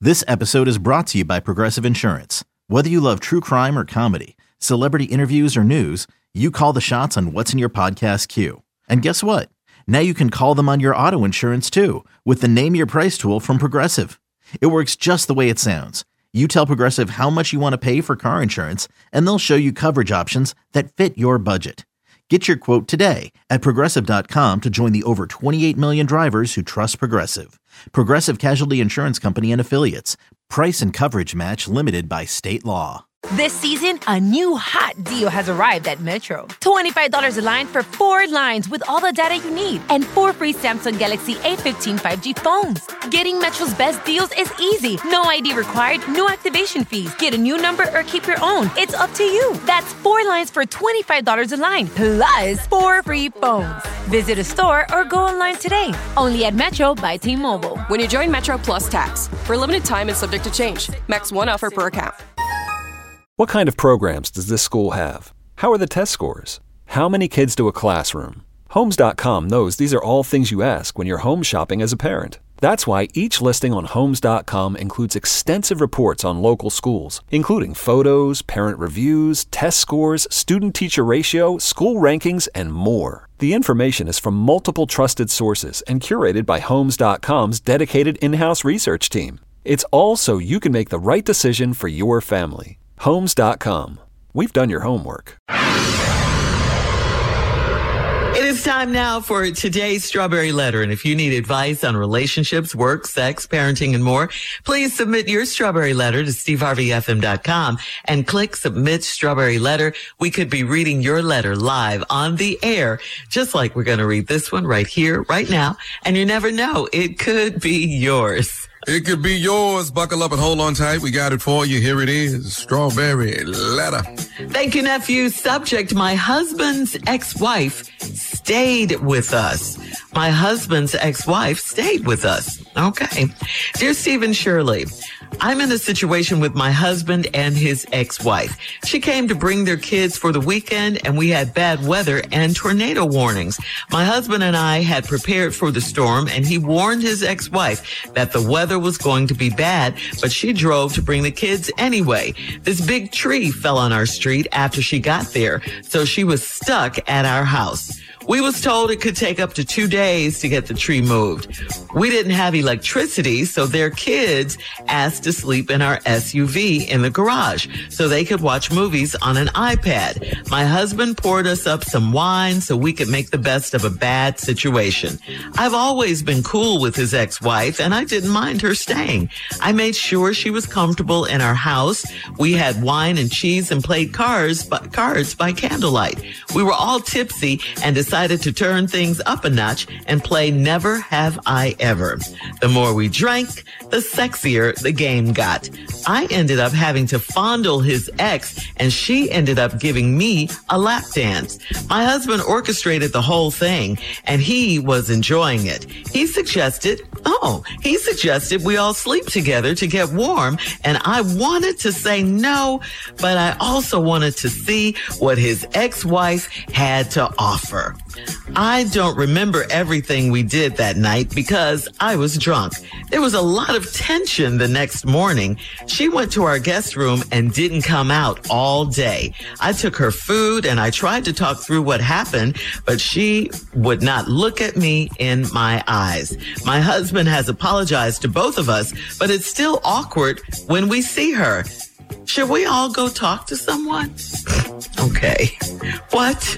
This episode is brought to you by Progressive Insurance. Whether you love true crime or comedy, celebrity interviews or news, you call the shots on what's in your podcast queue. And guess what? Now you can call them on your auto insurance too with the Name Your Price tool from Progressive. It works just the way it sounds. You tell Progressive how much you want to pay for car insurance, and they'll show you coverage options that fit your budget. Get your quote today at Progressive.com to join the over 28 million drivers who trust Progressive. Progressive Casualty Insurance Company and Affiliates. Price and coverage match limited by state law. This season, a new hot deal has arrived at Metro. $25 a line for 4 lines with all the data you need and 4 free Samsung Galaxy A15 5G phones. Getting Metro's best deals is easy. No ID required, no activation fees. Get a new number or keep your own. It's up to you. That's 4 lines for $25 a line, plus 4 free phones. Visit a store or go online today. Only at Metro by T-Mobile. When you join Metro Plus Tax, for a limited time and subject to change. Max 1 offer per account. What kind of programs does this school have? How are the test scores? How many kids do a classroom? Homes.com knows these are all things you ask when you're home shopping as a parent. That's why each listing on Homes.com includes extensive reports on local schools, including photos, parent reviews, test scores, student-teacher ratio, school rankings, and more. The information is from multiple trusted sources and curated by Homes.com's dedicated in-house research team. It's all so you can make the right decision for your family. Homes.com. We've done your homework. It is time now for today's Strawberry Letter. And if you need advice on relationships, work, sex, parenting, and more, please submit your Strawberry Letter to SteveHarveyFM.com and click Submit Strawberry Letter. We could be reading your letter live on the air, just like we're going to read this one right here, right now. And you never know, it could be yours. It could be yours. Buckle up and hold on tight. We got it for you. Here it is. Strawberry Letter. Thank you, nephew. Subject: my husband's ex-wife stayed with us. My husband's ex-wife stayed with us. Okay. Dear Steve and Shirley, I'm in a situation with my husband and his ex-wife. She came to bring their kids for the weekend, and we had bad weather and tornado warnings. My husband and I had prepared for the storm, and he warned his ex-wife that the weather was going to be bad, but she drove to bring the kids anyway. This big tree fell on our street after she got there, so she was stuck at our house. We was told it could take up to 2 days to get the tree moved. We didn't have electricity, so their kids asked to sleep in our SUV in the garage so they could watch movies on an iPad. My husband poured us up some wine so we could make the best of a bad situation. I've always been cool with his ex-wife, and I didn't mind her staying. I made sure she was comfortable in our house. We had wine and cheese and played cards by candlelight. We were all tipsy and decided to turn things up a notch and play Never Have I Ever. The more we drank, the sexier the game got. I ended up having to fondle his ex, and she ended up giving me a lap dance. My husband orchestrated the whole thing, and he was enjoying it. He suggested we all sleep together to get warm, and I wanted to say no, but I also wanted to see what his ex-wife had to offer. I don't remember everything we did that night because I was drunk. There was a lot of tension the next morning. She went to our guest room and didn't come out all day. I took her food and I tried to talk through what happened, but she would not look at me in my eyes. My husband has apologized to both of us, but it's still awkward when we see her. Should we all go talk to someone? Okay. What?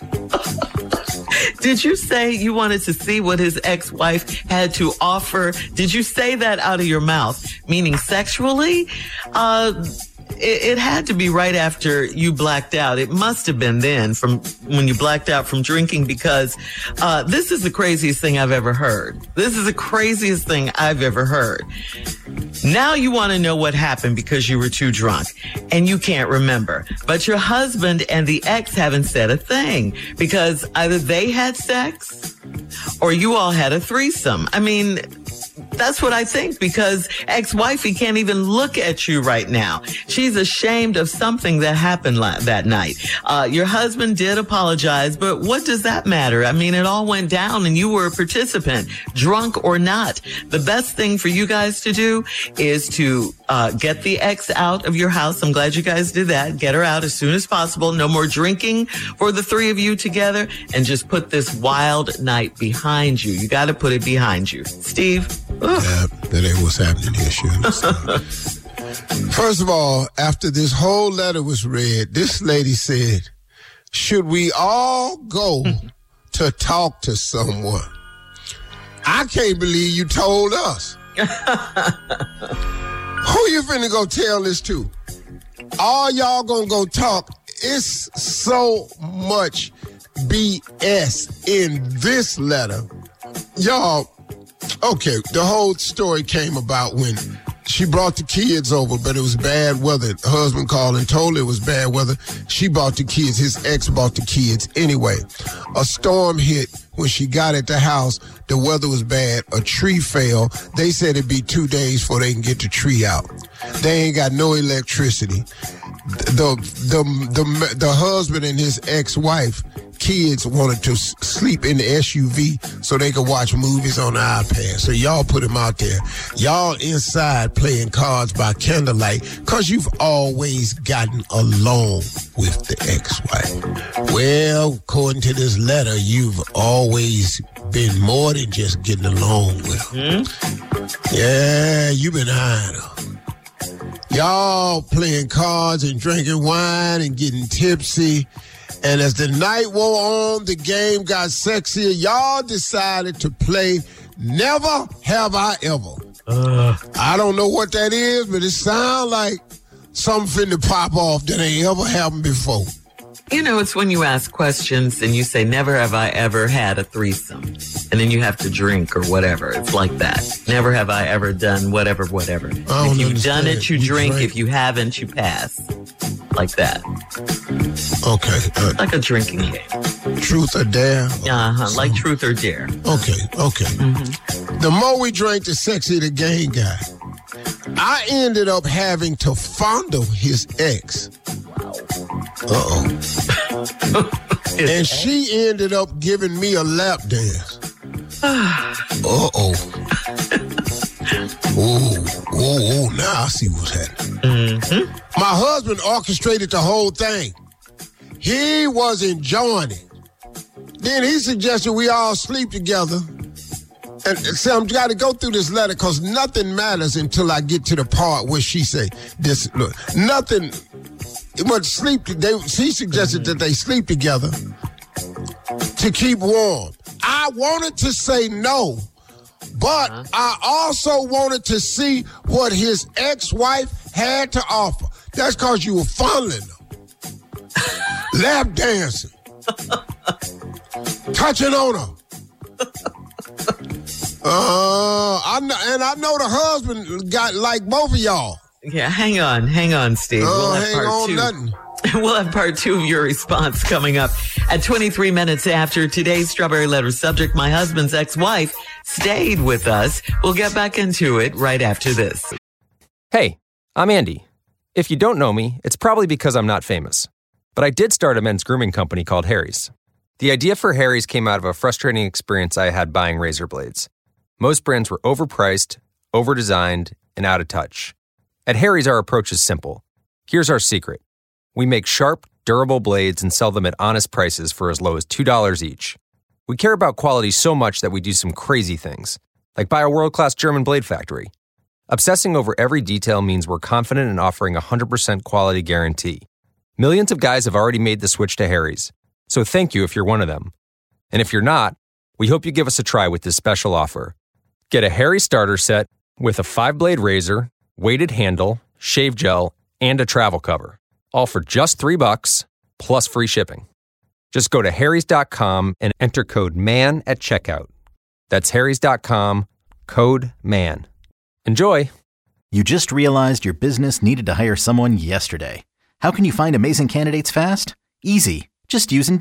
Did you say you wanted to see what his ex-wife had to offer? Did you say that out of your mouth, meaning sexually? It had to be right after you blacked out. It must have been then, from when you blacked out from drinking, because this is the craziest thing I've ever heard. This is the craziest thing I've ever heard. Now you want to know what happened because you were too drunk and you can't remember. But your husband and the ex haven't said a thing because either they had sex or you all had a threesome. I mean, That's what I think, because ex-wifey can't even look at you right now. She's ashamed of something that happened that night. Your husband did apologize, but what does that matter? I mean, it all went down and you were a participant, drunk or not. The best thing for you guys to do is to get the ex out of your house. I'm glad you guys did that. Get her out as soon as possible. No more drinking for the three of you together, and just put this wild night behind you. You got to put it behind you. Steve? Yeah, that ain't what's happening here, Shirley. First of all, after this whole letter was read, this lady said, should we all go to talk to someone? I can't believe you told us. Who you finna go tell this to? All y'all gonna go talk. It's so much BS in this letter. Y'all, okay, the whole story came about when she brought the kids over, but it was bad weather. Her husband called and told her it was bad weather. She brought the kids. His ex brought the kids. Anyway, a storm hit. When she got at the house, the weather was bad. A tree fell. They said it'd be 2 days before they can get the tree out. They ain't got no electricity. The husband and his ex-wife, kids, wanted to sleep in the SUV so they could watch movies on the iPad. So y'all put them out there. Y'all inside playing cards by candlelight because you've always gotten along with the ex-wife. Well, according to this letter, you've always been more than just getting along with her. Yeah, you've been eyeing her. Y'all playing cards and drinking wine and getting tipsy. And as the night wore on, the game got sexier. Y'all decided to play Never Have I Ever. I don't know what that is, but it sounds like something finna pop off that ain't ever happened before. You know, it's when you ask questions and you say, never have I ever had a threesome. And then you have to drink or whatever. It's like that. Never have I ever done whatever. If you've done it, you drink. If you haven't, you pass. Like that. Okay. Like a drinking game. Truth or dare? Like truth or dare. Okay. Mm-hmm. The more we drank, the sexier the game got. I ended up having to fondle his ex. Uh-oh. And she ended up giving me a lap dance. Uh-oh. Oh, now I see what's happening. Mm-hmm. My husband orchestrated the whole thing. He was enjoying it. Then he suggested we all sleep together. And so I'm got to go through this letter because nothing matters until I get to the part where she say this. Look, nothing. But she suggested that they sleep together to keep warm. I wanted to say no, but I also wanted to see what his ex-wife had to offer. That's because you were fondling her, lap dancing, touching on her. I know the husband got like both of y'all. Yeah, hang on, Steve. We'll have part two. Nothing. We'll have part 2 of your response coming up at 23 minutes after today's Strawberry Letter subject. My husband's ex-wife stayed with us. We'll get back into it right after this. Hey, I'm Andy. If you don't know me, it's probably because I'm not famous. But I did start a men's grooming company called Harry's. The idea for Harry's came out of a frustrating experience I had buying razor blades. Most brands were overpriced, overdesigned, and out of touch. At Harry's, our approach is simple. Here's our secret. We make sharp, durable blades and sell them at honest prices for as low as $2 each. We care about quality so much that we do some crazy things, like buy a world-class German blade factory. Obsessing over every detail means we're confident in offering a 100% quality guarantee. Millions of guys have already made the switch to Harry's, so thank you if you're one of them. And if you're not, we hope you give us a try with this special offer. Get a Harry's starter set with a 5-blade razor, weighted handle, shave gel, and a travel cover. All for just $3 plus free shipping. Just go to harrys.com and enter code MAN at checkout. That's harrys.com, code MAN. Enjoy. You just realized your business needed to hire someone yesterday. How can you find amazing candidates fast? Easy. Just use Indeed.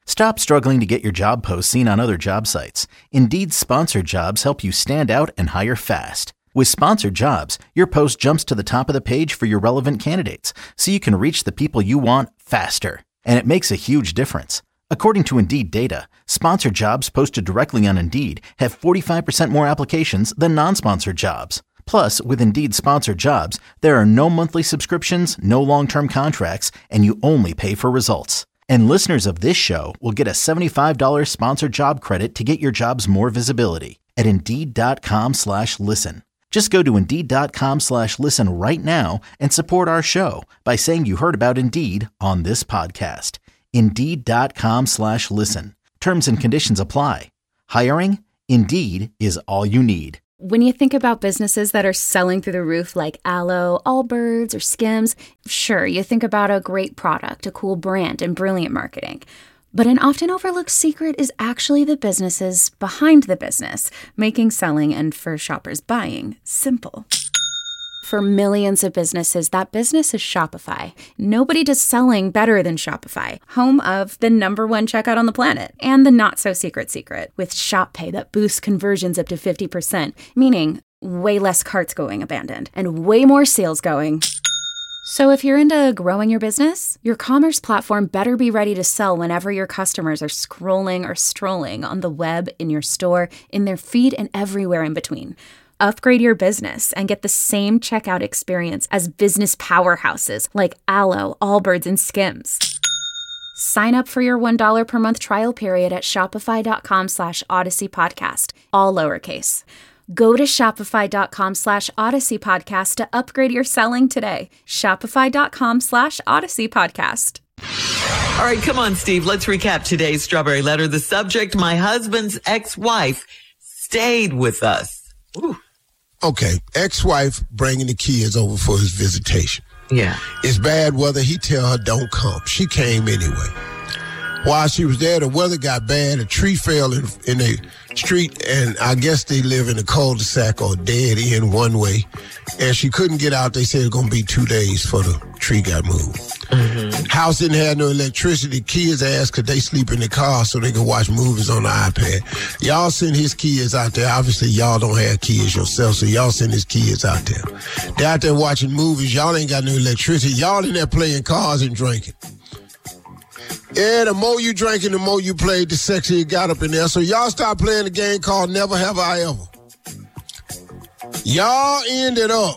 Stop struggling to get your job posts seen on other job sites. Indeed's sponsored jobs help you stand out and hire fast. With sponsored jobs, your post jumps to the top of the page for your relevant candidates, so you can reach the people you want faster. And it makes a huge difference. According to Indeed data, sponsored jobs posted directly on Indeed have 45% more applications than non-sponsored jobs. Plus, with Indeed sponsored jobs, there are no monthly subscriptions, no long-term contracts, and you only pay for results. And listeners of this show will get a $75 sponsored job credit to get your jobs more visibility at Indeed.com/listen. Just go to Indeed.com/listen right now and support our show by saying you heard about Indeed on this podcast. Indeed.com/listen. Terms and conditions apply. Hiring? Indeed is all you need. When you think about businesses that are selling through the roof like Aloe, Allbirds, or Skims, sure, you think about a great product, a cool brand, and brilliant marketing. But an often overlooked secret is actually the businesses behind the business, making selling and for shoppers buying simple. For millions of businesses, that business is Shopify. Nobody does selling better than Shopify, home of the #1 checkout on the planet, and the not-so-secret secret, with Shop Pay that boosts conversions up to 50%, meaning way less carts going abandoned, and way more sales going. So if you're into growing your business, your commerce platform better be ready to sell whenever your customers are scrolling or strolling on the web, in your store, in their feed, and everywhere in between. Upgrade your business and get the same checkout experience as business powerhouses like Aloe, Allbirds, and Skims. Sign up for your $1 per month trial period at shopify.com/Odyssey Podcast, all lowercase. Go to shopify.com/Odyssey Podcast to upgrade your selling today. Shopify.com/Odyssey Podcast. All right, come on, Steve. Let's recap today's Strawberry Letter. The subject, my husband's ex-wife stayed with us. Ooh. Okay, ex-wife bringing the kids over for his visitation. Yeah. It's bad weather. He tell her don't come. She came anyway. While she was there, the weather got bad. A tree fell in the street, and I guess they live in a cul-de-sac or dead end one way. And she couldn't get out. They said it's going to be 2 days for the tree got moved. Mm-hmm. House didn't have no electricity. Kids asked could they sleep in the car so they could watch movies on the iPad. Y'all send his kids out there. Obviously, y'all don't have kids yourself, so y'all send his kids out there. They're out there watching movies. Y'all ain't got no electricity. Y'all in there playing cards and drinking. Yeah, the more you drinking, the more you played, the sexier you got up in there. So y'all start playing a game called Never Have I Ever. Y'all ended up,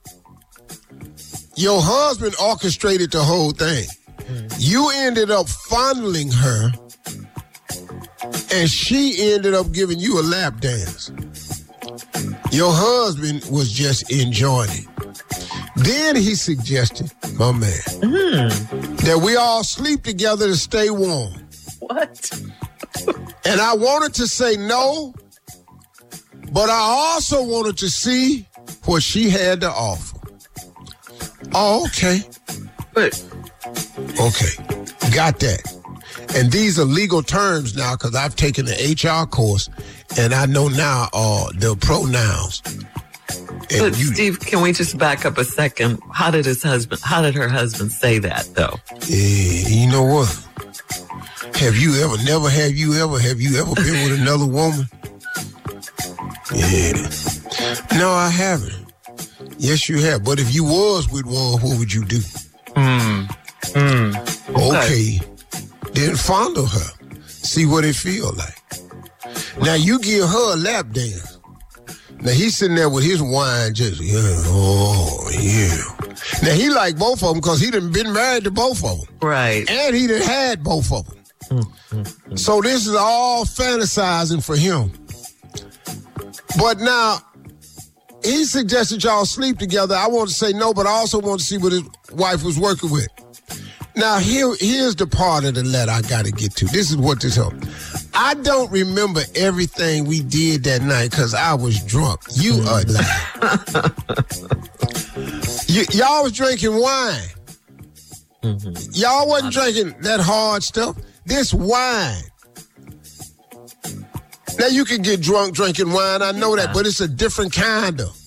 your husband orchestrated the whole thing. You ended up fondling her, and she ended up giving you a lap dance. Your husband was just enjoying it. Then he suggested, my man, that we all sleep together to stay warm. What? And I wanted to say no, but I also wanted to see what she had to offer. Oh, okay. But okay, got that. And these are legal terms now because I've taken the HR course, and I know now the pronouns. But Steve, can we just back up a second? How did her husband say that, though? You know what? Have you ever been with another woman? Yeah. No, I haven't. Yes, you have. But if you was with one, what would you do? Okay. Then fondle her. See what it feel like. Now, you give her a lap dance. Now, he's sitting there with his wine just, yeah, oh, yeah. Now, he like both of them because he done been married to both of them. Right. And he done had both of them. So this is all fantasizing for him. But now, he suggested y'all sleep together. I want to say no, but I also want to see what his wife was working with. Now, here's the part of the letter I got to get to. This is what this helped. I don't remember everything we did that night because I was drunk. You are lying. Y'all was drinking wine. Y'all wasn't drinking that hard stuff. This wine. Now, you can get drunk drinking wine. I know that, but it's a different kind of.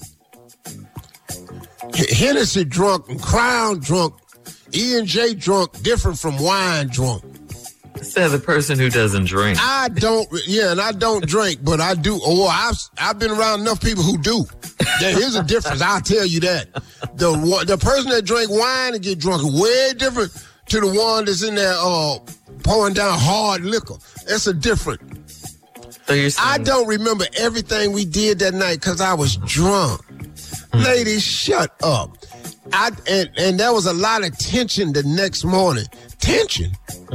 Hennessy drunk and Crown drunk. E&J drunk, different from wine drunk. said the person who doesn't drink. I don't drink, but I do. I've been around enough people who do. Here's a difference. I'll tell you that. The person that drink wine and get drunk is way different to the one that's in there pouring down hard liquor. That's a different. So you're saying, I don't remember everything we did that night because I was drunk. Ladies, shut up. And there was a lot of tension the next morning. Tension.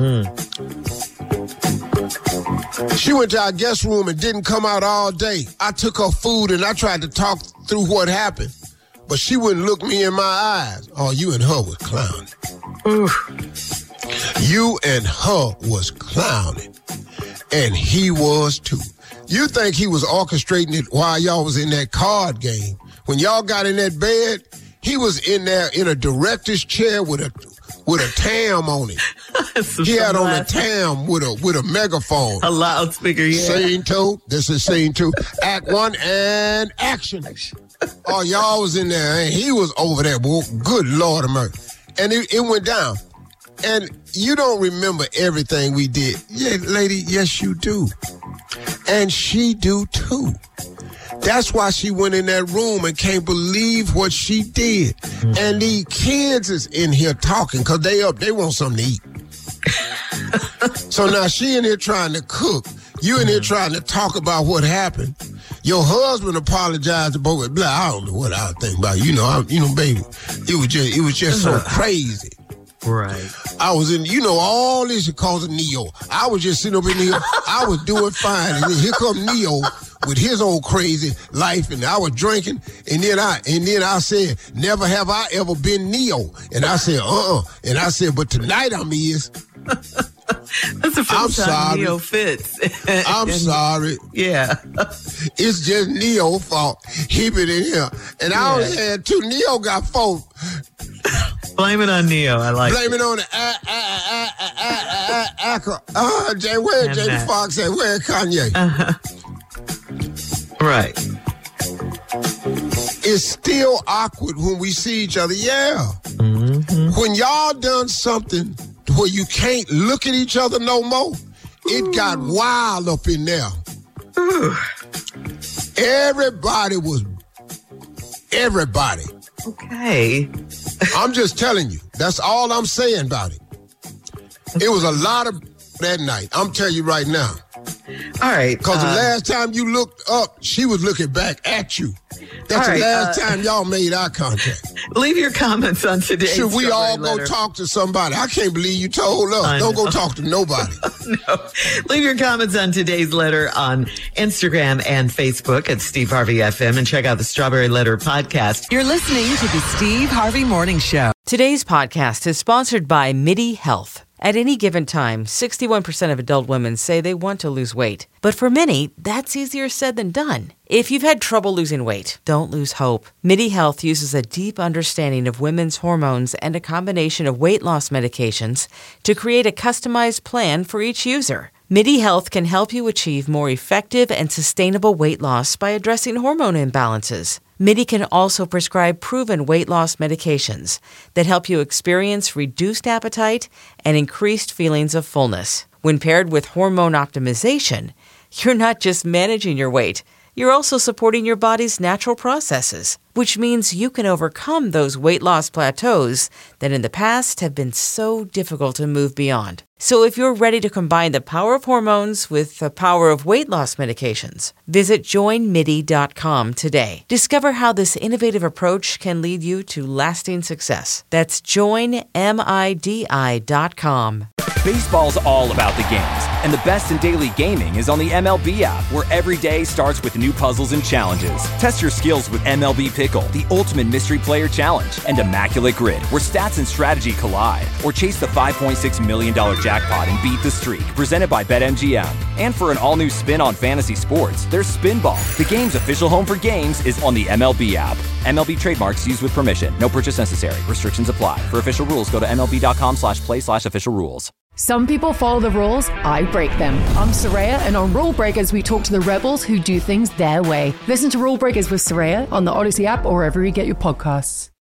She went to our guest room and didn't come out all day. I took her food and I tried to talk through what happened, but she wouldn't look me in my eyes. Oh, you and her was clowning. You and her was clowning. And he was too. You think he was orchestrating it while y'all was in that card game. When y'all got in that bed, he was in there in a director's chair with a tam on it. He had on a tam with a megaphone. A loudspeaker, yeah. Scene 2. This is scene 2. Act 1 and action. Oh, y'all was in there and he was over there. Well, good Lord of mercy. And it went down. And you don't remember everything we did. Yeah, lady, yes, you do. And she do too. That's why she went in that room and can't believe what she did. And these kids is in here talking because they want something to eat. So now she in here trying to cook. You in here trying to talk about what happened. Your husband apologized to both. Blah, I don't know what I think about it. Baby, it was just so crazy. Right. I was in, all this because of Neo. I was just sitting up in here. I was doing fine. And then here come Neo with his old crazy life. And I was drinking. And then I said, never have I ever been Neo. And I said, And I said, but tonight I'm is. That's the first time Neo fits. I'm sorry. Yeah. It's just Neo's fault. He been in here. And I only had 2. Neo got 4. Blame it on Neo. I like Blame it on the where Jamie Foxx at? Where Kanye? Right. It's still awkward when we see each other. Yeah. When y'all done something where you can't look at each other no more, it got wild up in there. Everybody. Okay. I'm just telling you. That's all I'm saying about it. It was a lot of that night. I'm telling you right now. All right. Because the last time you looked up, she was looking back at you. That's the last time y'all made eye contact. Leave your comments on today's Should we all go letter. talk to somebody? I can't believe you told us. Don't go talk to nobody. No. Leave your comments on today's letter on Instagram and Facebook at Steve Harvey FM and check out the Strawberry Letter podcast. You're listening to the Steve Harvey Morning Show. Today's podcast is sponsored by MIDI Health. At any given time, 61% of adult women say they want to lose weight. But for many, that's easier said than done. If you've had trouble losing weight, don't lose hope. MIDI Health uses a deep understanding of women's hormones and a combination of weight loss medications to create a customized plan for each user. MIDI Health can help you achieve more effective and sustainable weight loss by addressing hormone imbalances. MIDI can also prescribe proven weight loss medications that help you experience reduced appetite and increased feelings of fullness. When paired with hormone optimization, you're not just managing your weight, you're also supporting your body's natural processes, which means you can overcome those weight loss plateaus that in the past have been so difficult to move beyond. So if you're ready to combine the power of hormones with the power of weight loss medications, visit joinmidi.com today. Discover how this innovative approach can lead you to lasting success. That's joinmidi.com. Baseball's all about the games, and the best in daily gaming is on the MLB app, where every day starts with new puzzles and challenges. Test your skills with MLB Pickle, the ultimate mystery player challenge, and Immaculate Grid, where stats and strategy collide. Or chase the $5.6 million jackpot and beat the streak, presented by BetMGM. And for an all-new spin on fantasy sports, there's Spinball. The game's official home for games is on the MLB app. MLB trademarks used with permission. No purchase necessary. Restrictions apply. For official rules, go to MLB.com/play/official rules. Some people follow the rules, I break them. I'm Soraya, and on Rule Breakers, we talk to the rebels who do things their way. Listen to Rule Breakers with Soraya on the Odyssey app or wherever you get your podcasts.